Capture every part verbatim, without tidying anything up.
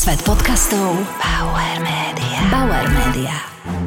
Svet podcastov Bauer Media. Bauer Media.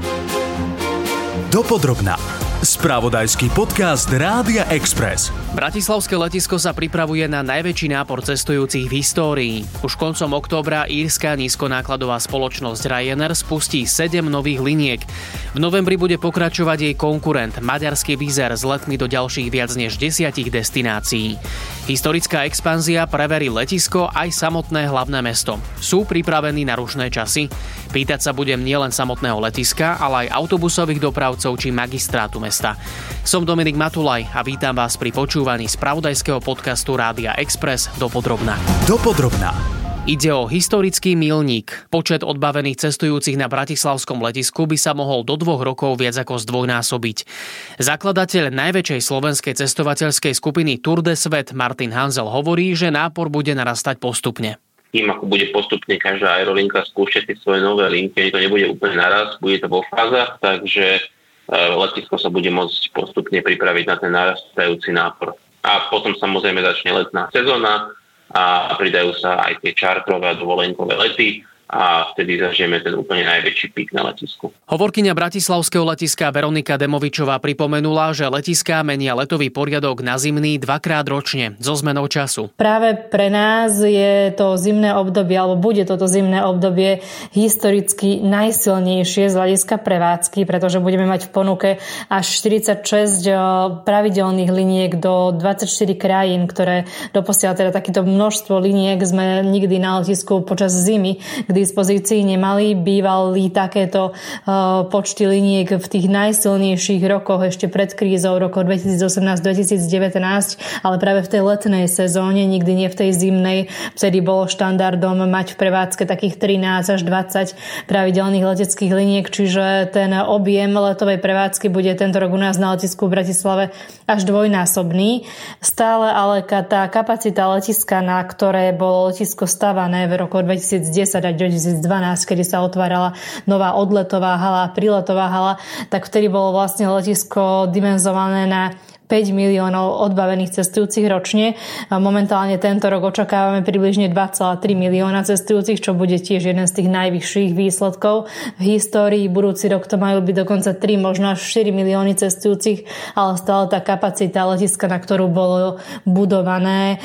Dopodrobná. Spravodajský podcast Rádia Express. Bratislavské letisko sa pripravuje na najväčší nápor cestujúcich v histórii. Už koncom októbra írska nízkonákladová spoločnosť Ryanair spustí sedem nových liniek. V novembri bude pokračovať jej konkurent maďarský Wizz Air s letmi do ďalších viac než desiatich destinácií. Historická expanzia preverí letisko aj samotné hlavné mesto. Sú pripravení na rušné časy? Pýtať sa budem nielen samotného letiska, ale aj autobusových dopravcov či magistrátu mesta. Som Dominik Matulaj a vítam vás pri počúvaní spravodajského podcastu Rádia Express Dopodrobná. Dopodrobná. Ide o historický milník. Počet odbavených cestujúcich na bratislavskom letisku by sa mohol do dvoch rokov viac ako zdvojnásobiť. Zakladateľ najväčšej slovenskej cestovateľskej skupiny Tour de Svet Martin Hanzel hovorí, že nápor bude narastať postupne. Tým, ako bude postupne každá aerolinka skúšať tie svoje nové linky, to nebude úplne naraz, bude to vo fázach, takže letisko sa bude môcť postupne pripraviť na ten narastajúci nápor. A potom samozrejme začne letná sezóna a pridajú sa aj tie čartrové a dovolenkové lety a vtedy zažijeme ten úplne najväčší pík na letisku. Hovorkyňa bratislavského letiska Veronika Demovičová pripomenula, že letiská menia letový poriadok na zimný dvakrát ročne so zmenou času. Práve pre nás je to zimné obdobie, alebo bude toto zimné obdobie historicky najsilnejšie z hľadiska prevádzky, pretože budeme mať v ponuke až štyridsaťšesť pravidelných liniek do dvadsaťštyri krajín, ktoré doposiaľ teda takéto množstvo liniek sme nikdy na letisku počas zimy k dispozícii nemali. Bývali takéto uh, počty liniek v tých najsilnejších rokoch ešte pred krízou rokov dvetisícosemnásť dvetisícdevätnásť, ale práve v tej letnej sezóne, nikdy nie v tej zimnej, vtedy bolo štandardom mať v prevádzke takých trinásť až dvadsať pravidelných leteckých liniek, čiže ten objem letovej prevádzky bude tento rok u nás na letisku v Bratislave až dvojnásobný. Stále ale tá kapacita letiska, na ktoré bolo letisko stavané v roku dvetisícdesať až dvetisícdvanásť, kedy sa otvárala nová odletová hala, príletová hala, tak vtedy bolo vlastne letisko dimenzované na päť miliónov odbavených cestujúcich ročne. Momentálne tento rok očakávame približne dva celé tri milióna cestujúcich, čo bude tiež jeden z tých najvyšších výsledkov v histórii. Budúci rok to majú byť dokonca tri, možno až štyri milióny cestujúcich, ale stále tá kapacita letiska, na ktorú bolo budované,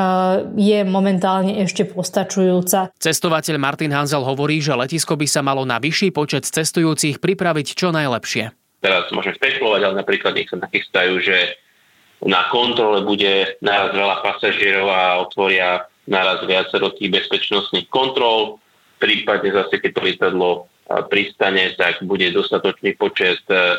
je momentálne ešte postačujúca. Cestovateľ Martin Hanzel hovorí, že letisko by sa malo na vyšší počet cestujúcich pripraviť čo najlepšie. Teraz môžeme špekulovať, ale napríklad nech sa nachystajú, že na kontrole bude naraz veľa pasažierov a otvoria naraz viacero tých bezpečnostných kontrol. Prípadne zase, keď to lietadlo pristane, tak bude dostatočný počet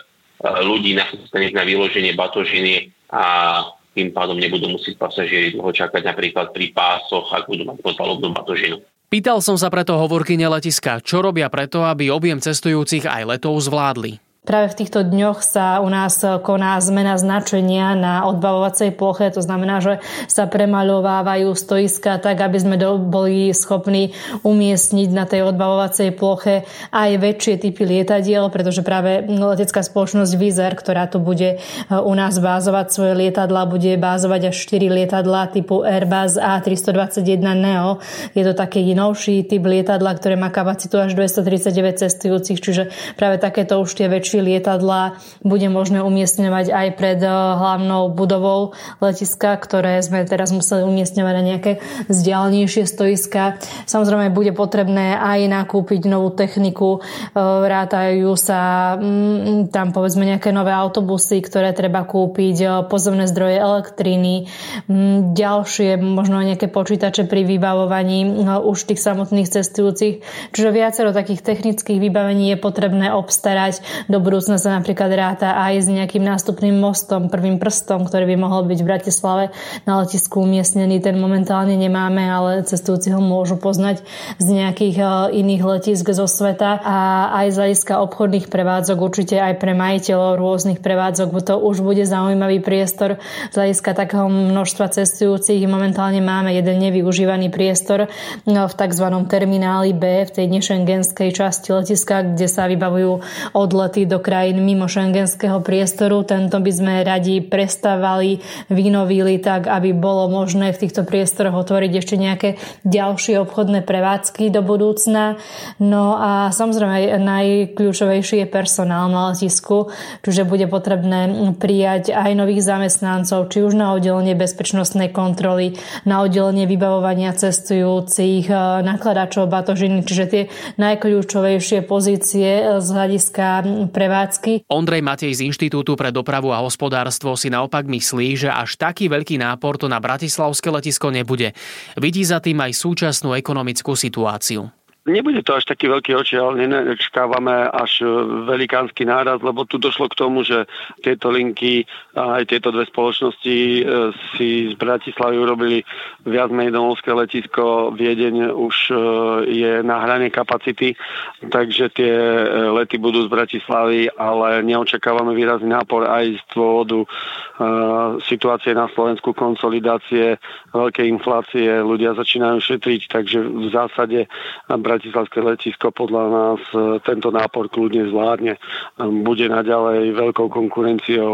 ľudí nachystaných na vyloženie batožiny a tým pádom nebudú musieť pasažieri dlho čakať napríklad pri pásoch, ak budú mať podpalubnú batožinu. Pýtal som sa preto hovorkyne letiska, čo robia preto, aby objem cestujúcich aj letov zvládli. Práve v týchto dňoch sa u nás koná zmena značenia na odbavovacej ploche. To znamená, že sa premaľovávajú stoiská tak, aby sme do, boli schopní umiestniť na tej odbavovacej ploche aj väčšie typy lietadiel, pretože práve letecká spoločnosť Wizz Air, ktorá tu bude u nás bázovať svoje lietadla, bude bázovať až štyri lietadla typu Airbus á tristodvadsaťjeden neo. Je to taký novší typ lietadla, ktoré má kapacitu až dvestotridsaťdeväť cestujúcich, čiže práve takéto už tie väčšie lietadlá bude možné umiestňovať aj pred hlavnou budovou letiska, ktoré sme teraz museli umiestňovať na nejaké vzdialenejšie stoiska. Samozrejme bude potrebné aj nakúpiť novú techniku. Rátajú sa tam povedzme nejaké nové autobusy, ktoré treba kúpiť, pozemné zdroje elektriny, ďalšie možno nejaké počítače pri vybavovaní už tých samotných cestujúcich. Čiže viacero takých technických vybavení je potrebné obstarať. Do budúcna sa napríklad ráta aj s nejakým nástupným mostom, prvým prstom, ktorý by mohol byť v Bratislave na letisku umiestnený. Ten momentálne nemáme, ale cestujúci ho môžu poznať z nejakých iných letisk zo sveta. A aj z hľadiska obchodných prevádzok, určite aj pre majiteľov rôznych prevádzok, to už bude zaujímavý priestor. Z hľadiska takého množstva cestujúcich momentálne máme jeden nevyužívaný priestor v tzv. Termináli B, v tej nešengenskej časti letiska, kde sa vybavujú odlety do do krajín mimo šengenského priestoru. Tento by sme radi prestávali, vynovili tak, aby bolo možné v týchto priestoroch otvoriť ešte nejaké ďalšie obchodné prevádzky do budúcna. No a samozrejme najkľúčovejší je personál na letisku, čiže bude potrebné prijať aj nových zamestnancov, či už na oddelenie bezpečnostnej kontroly, na oddelenie vybavovania cestujúcich, nakladačov batožiny, čiže tie najkľúčovejšie pozície z hľadiska prevádzky. Ondrej Matej z Inštitútu pre dopravu a hospodárstvo si naopak myslí, že až taký veľký nápor to na bratislavské letisko nebude. Vidí za tým aj súčasnú ekonomickú situáciu. Nebude to až taký veľký očiaľ, nečakávame až velikánsky náraz, lebo tu došlo k tomu, že tieto linky, aj tieto dve spoločnosti si z Bratislavy urobili viac menej domovské letisko. Viedeň už je na hrane kapacity, takže tie lety budú z Bratislavy, ale neočakávame výrazný nápor aj z dôvodu situácie na Slovensku, konsolidácie, veľkej inflácie, ľudia začínajú šetriť, takže v zásade bratislavské letisko podľa nás tento nápor kľudne zvládne. Bude naďalej veľkou konkurenciou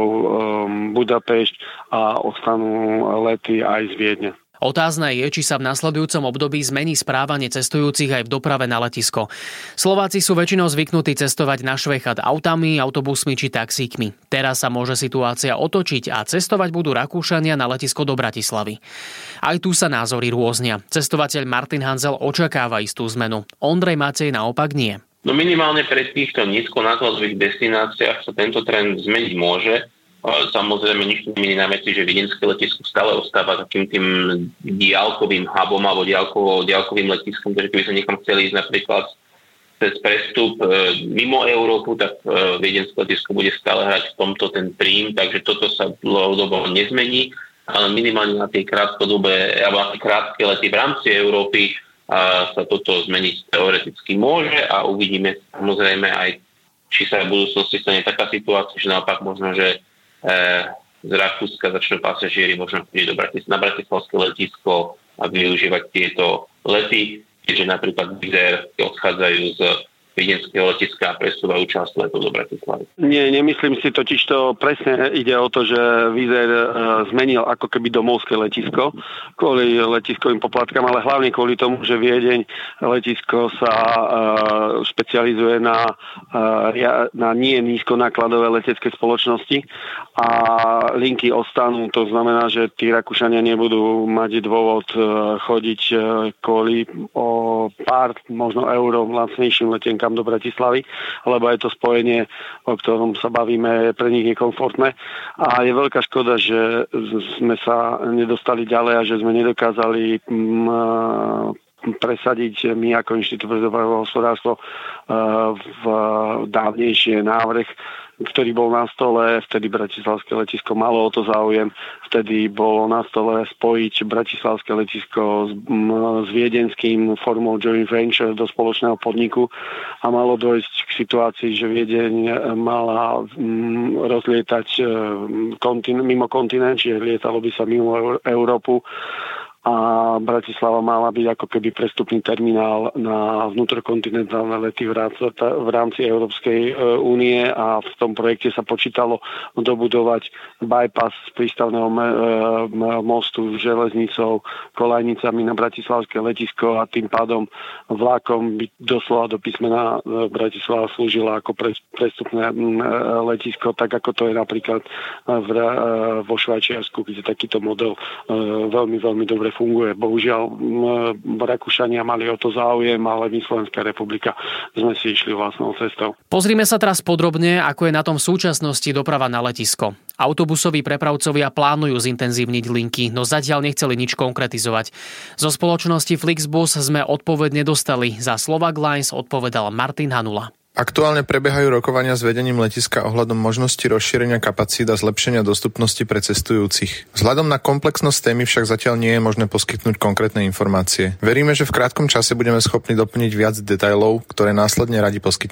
Budapešť a ostanú lety aj z Viedne. Otázne je, či sa v nasledujúcom období zmení správanie cestujúcich aj v doprave na letisko. Slováci sú väčšinou zvyknutí cestovať na Švechat autami, autobusmi či taxíkmi. Teraz sa môže situácia otočiť a cestovať budú Rakúšania na letisko do Bratislavy. Aj tu sa názory rôznia. Cestovateľ Martin Hanzel očakáva istú zmenu. Ondrej Matej naopak nie. No minimálne pre týchto nízkonákladových destináciách sa tento trend zmeniť môže. Samozrejme, nič nemení na veci, že viedenské letisko stále ostáva takým tým diaľkovým hubom alebo diaľkovo, diaľkovým letiskom, takže keby sa niekam chceli ísť napríklad cez prestup e, mimo Európu, tak e, viedenské letisko bude stále hrať v tomto ten príjm, takže toto sa dlhodobo nezmení, ale minimálne na tej krátkodobé alebo na tie krátke lety v rámci Európy a sa toto zmeniť teoreticky môže a uvidíme samozrejme aj, či sa v budúcnosti stane taká situácia, že naopak možno, že z Rakúska začnú pasažieri možno prísť do Bratis- na bratislavské letisko a využívať tieto lety, keďže napríklad Wizz Air odchádzajú z viedenského letiska a presúvajú časť letov do Bratislavy. Nie, nemyslím si, totiž to presne ide o to, že Wizz Air zmenil ako keby domovské letisko kvôli letiskovým poplatkám, ale hlavne kvôli tomu, že Viedeň letisko sa špecializuje na, na nie nízkonákladové letecké spoločnosti a linky ostanú. To znamená, že tí Rakúšania nebudú mať dôvod chodiť kvôli o pár možno eur lacnejším letenkám do Bratislavy, lebo je to spojenie, o ktorom sa bavíme, je pre nich nekomfortné. A je veľká škoda, že sme sa nedostali ďalej a že sme nedokázali presadiť my ako Inštitút pre dopravu a hospodárstvo v dávnejšie návrh, ktorý bol na stole, vtedy bratislavské letisko malo o to záujem, vtedy bolo na stole spojiť bratislavské letisko s, s viedenským formou joint venture do spoločného podniku a malo dojsť k situácii, že Viedeň mala m, rozlietať kontin- mimo kontinent, čiže lietalo by sa mimo Európu a Bratislava mala byť ako keby prestupný terminál na vnútrokontinentálne lety v rámci Európskej únie a v tom projekte sa počítalo dobudovať bypass z prístavného mostu železnicou, kolajnicami na bratislavské letisko a tým pádom vlákom by doslova do písmena Bratislava slúžila ako prestupné letisko, tak ako to je napríklad vo Švajčiarsku, kde takýto model veľmi, veľmi dobre funguje. Bohužiaľ, Rakúšania mali o to záujem, ale my, Slovenská republika, sme si išli vlastnou cestou. Pozrime sa teraz podrobne, ako je na tom v súčasnosti doprava na letisko. Autobusoví prepravcovia plánujú zintenzívniť linky, no zatiaľ nechceli nič konkretizovať. Zo spoločnosti Flixbus sme odpoveď nedostali. Za Slovak Lines odpovedal Martin Hanula. Aktuálne prebiehajú rokovania s vedením letiska ohľadom možnosti rozšírenia kapacít a zlepšenia dostupnosti pre cestujúcich. Vzhľadom na komplexnosť témy však zatiaľ nie je možné poskytnúť konkrétne informácie. Veríme, že v krátkom čase budeme schopní doplniť viac detailov, ktoré následne radi poskytneme.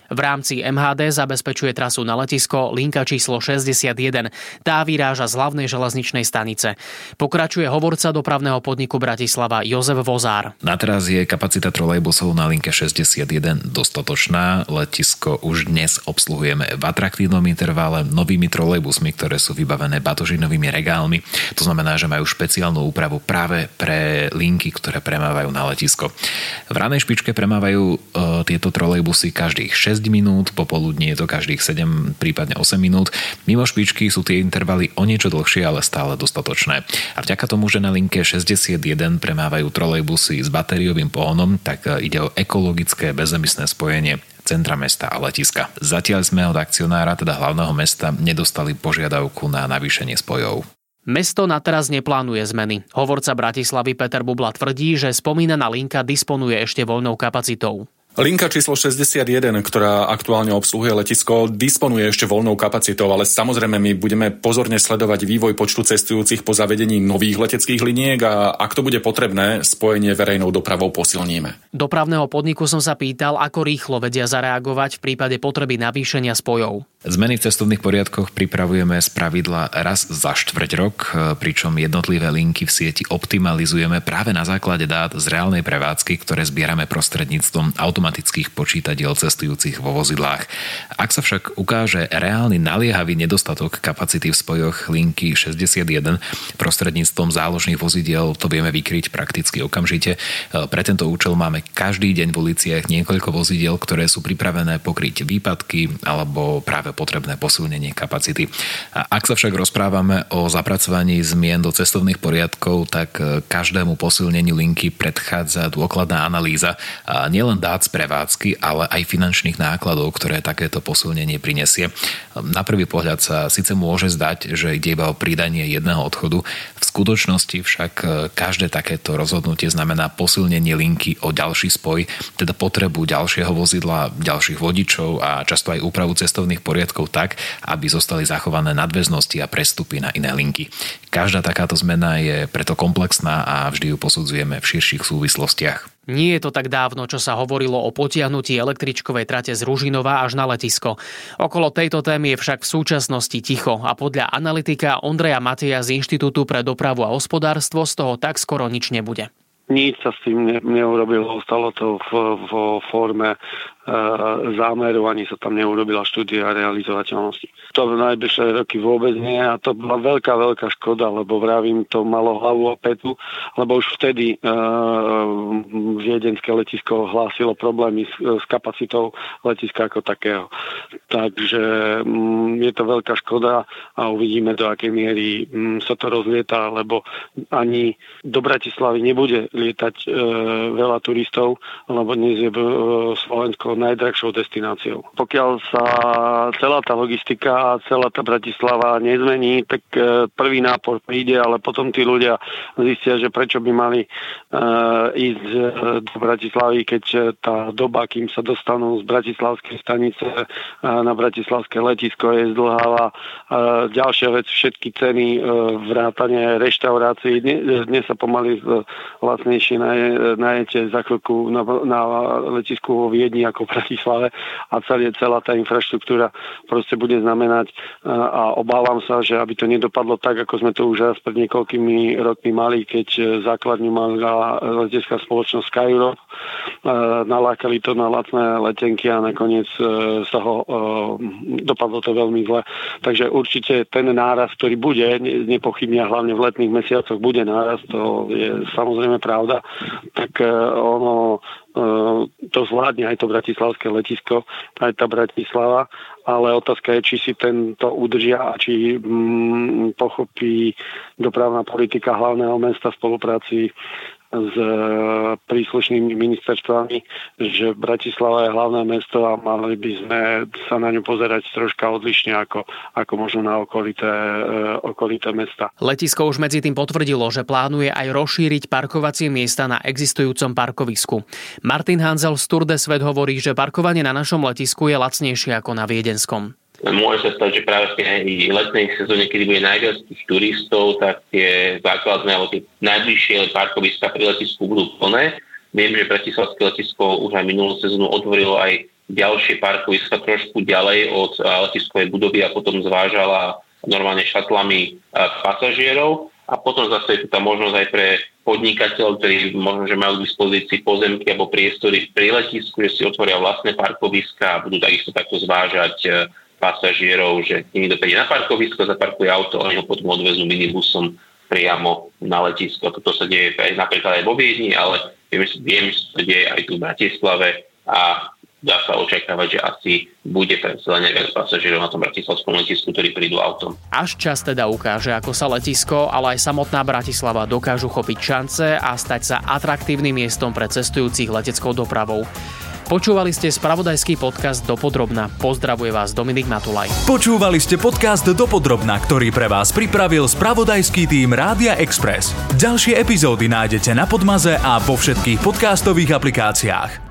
V rámci em há dé zabezpečuje trasu na letisko linka číslo šesťdesiatjeden. Tá vyráža z hlavnej železničnej stanice. Pokračuje hovorca dopravného podniku Bratislava Jozef Vozár. Na teraz je kapacita trolejbusov na linke šesťdesiatjeden dostatočná. Letisko už dnes obsluhujeme v atraktívnom intervále novými trolejbusmi, ktoré sú vybavené batožinovými regálmi. To znamená, že majú špeciálnu úpravu práve pre linky, ktoré premávajú na letisko. V ranej špičke premávajú e, tieto trolejbusy každých šesť minút, popoludní je to každých sedem, prípadne osem minút. Mimo špičky sú tie intervaly o niečo dlhšie, ale stále dostatočné. A vďaka tomu, že na linke šesťdesiatjeden premávajú trolejbusy s batériovým pohonom, tak ide o ekologické bezemisné spojenie centra mesta a letiska. Zatiaľ sme od akcionára, teda hlavného mesta, nedostali požiadavku na navýšenie spojov. Mesto na teraz neplánuje zmeny. Hovorca Bratislavy Peter Bubla tvrdí, že spomínaná linka disponuje ešte voľnou kapacitou. Linka číslo šesťdesiatjeden, ktorá aktuálne obsluhuje letisko, disponuje ešte voľnou kapacitou, ale samozrejme my budeme pozorne sledovať vývoj počtu cestujúcich po zavedení nových leteckých liniek a ak to bude potrebné, spojenie verejnou dopravou posilníme. Dopravného podniku som sa pýtal, ako rýchlo vedia zareagovať v prípade potreby navýšenia spojov. Zmeny v cestovných poriadkoch pripravujeme spravidla raz za štvrť rok, pričom jednotlivé linky v sieti optimalizujeme práve na základe dát z reálnej prevádzky, ktoré zbierame prostredníctvom automatických počítadiel cestujúcich vo vozidlách. Ak sa však ukáže reálny naliehavý nedostatok kapacity v spojoch linky šesťdesiatjeden prostredníctvom záložných vozidiel, to vieme vykryť prakticky okamžite. Pre tento účel máme každý deň v uliciach niekoľko vozidiel, ktoré sú pripravené pokryť výpadky alebo práve potrebné posilnenie kapacity. A ak sa však rozprávame o zapracovaní zmien do cestovných poriadkov, tak každému posilneniu linky predchádza dôkladná analýza a nielen dát z prevádzky, ale aj finančných nákladov, ktoré takéto posilnenie prinesie. Na prvý pohľad sa síce môže zdať, že ide iba o pridanie jedného odchodu, v skutočnosti však každé takéto rozhodnutie znamená posilnenie linky o ďalší spoj, teda potrebu ďalšieho vozidla, ďalších vodičov a často aj úpravu cestovných poriadkov tak, aby zostali zachované nadväznosti a prestupy na iné linky. Každá takáto zmena je preto komplexná a vždy ju posudzujeme v širších súvislostiach. Nie je to tak dávno, čo sa hovorilo o potiahnutí električkovej trate z Ružinova až na letisko. Okolo tejto témy je však v súčasnosti ticho a podľa analytika Ondreja Mateja z Inštitútu pre dopravu a hospodárstvo z toho tak skoro nič nebude. Nič sa s tým ne, neurobilo, ostalo to vo forme e, zámeru, ani sa tam neurobila štúdia realizovateľnosti. To v najbližšie roky vôbec nie a to bola veľká, veľká škoda, lebo vravím, to malo hlavu a petu, lebo už vtedy e, viedenské letisko hlásilo problémy s, s kapacitou letiska ako takého. Takže m, je to veľká škoda a uvidíme, do akej miery m, sa to rozlieta, lebo ani do Bratislavy nebude lietať e, veľa turistov, lebo dnes je e, Slovensko najdrahšou destináciou. Pokiaľ sa celá tá logistika a celá tá Bratislava nezmení, tak e, prvý nápor príde, ale potom tí ľudia zistia, že prečo by mali e, ísť e, do Bratislavy, keď tá doba, kým sa dostanú z bratislavskej stanice e, na bratislavské letisko je zdlháva. E, ďalšia vec, všetky ceny e, vrátane reštaurácií, dnes sa pomaly e, vlastne najete za chvíľku na, na letisku vo Viedni ako v Bratislave a celé, celá tá infraštruktúra proste bude znamenať a obávam sa, že aby to nedopadlo tak, ako sme to už raz pred niekoľkými rokmi mali, keď základňu mala letecká spoločnosť SkyEurope, nalákali to na lacné letenky a nakoniec sa ho dopadlo to veľmi zle. Takže určite ten náraz, ktorý bude, nepochybne hlavne v letných mesiacoch bude náraz, to je samozrejme pravda, tak ono to zvládne aj to bratislavské letisko, aj tá Bratislava, ale otázka je, či si tento udržia a či mm, pochopí dopravná politika hlavného mesta v spolupráci s príslušnými ministerstvami, že Bratislava je hlavné mesto a mali by sme sa na ňu pozerať troška odlišne ako, ako možno na okolité, okolité mesta. Letisko už medzi tým potvrdilo, že plánuje aj rozšíriť parkovacie miesta na existujúcom parkovisku. Martin Hanzel z Tour de Svet hovorí, že parkovanie na našom letisku je lacnejšie ako na viedenskom. Môže sa stať, že práve v tej letnej sezóne, kedy bude najviac tých turistov, tak tie základné alebo tie najbližšie parkoviska pri letisku budú plné. Viem, že bratislavské letisko už aj minulú sezónu otvorilo aj ďalšie parkoviska trošku ďalej od letiskovej budovy a potom zvážala normálne šatlami pasažierov. A potom zase je tu tá možnosť aj pre podnikateľov, ktorí možno, že majú k dispozícii pozemky alebo priestory pri letisku, že si otvoria vlastné parkoviska a budú takisto takto zvážať pasažierov, že niekto príde na parkovisko, zaparkuje auto, oni ho potom odvezú minibusom priamo na letisko. Toto sa deje aj napríklad aj vo Viedni, ale viem, viem, že sa deje aj tu v Bratislave a dá sa očakávať, že asi bude predsa viac pasažierov na tom bratislavskom letisku, ktorí prídu autom. Až čas teda ukáže, ako sa letisko, ale aj samotná Bratislava dokážu chopiť šance a stať sa atraktívnym miestom pre cestujúcich leteckou dopravou. Počúvali ste spravodajský podcast Dopodrobna. Pozdravuje vás Dominik Matulaj. Počúvali ste podcast Dopodrobna, ktorý pre vás pripravil spravodajský tím Rádia Express. Ďalšie epizódy nájdete na Podmaze a vo všetkých podcastových aplikáciách.